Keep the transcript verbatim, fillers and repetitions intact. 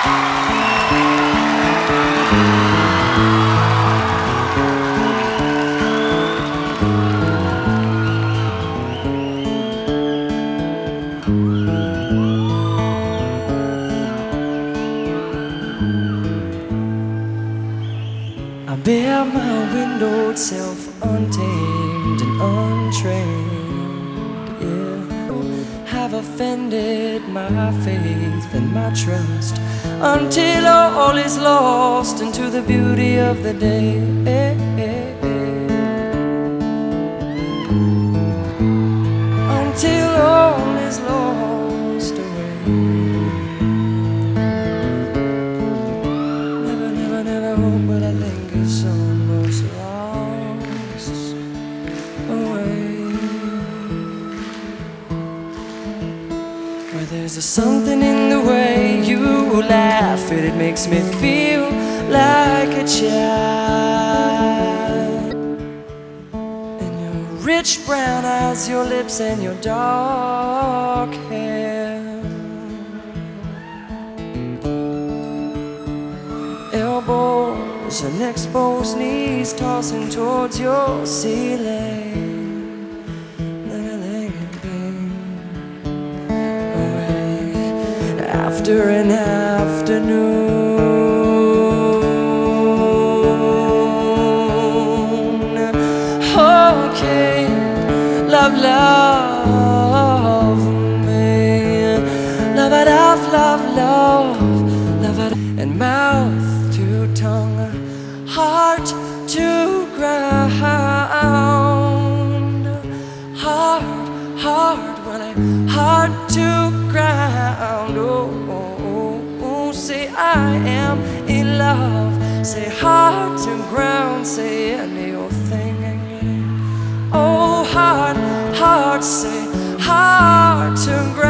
I bear my windowed self untamed and untrained, yeah. Have offended my faith and my trust until all is lost into the beauty of the day. Until all is lost away. Never, never, never hope, but I think it's almost lost away. Where there's a something in the way you laugh, and it makes me feel like a child. And your rich brown eyes, your lips, and your dark hair. Elbows and exposed knees tossing towards your ceiling. After an afternoon, okay, love, love me, love it off, love, love, love it, and mouth to tongue, heart to ground, heart, heart, well, heart to ground. Oh, oh, oh, say I am in love. Say heart to ground. Say any old thing. Oh, heart, heart, say heart to ground.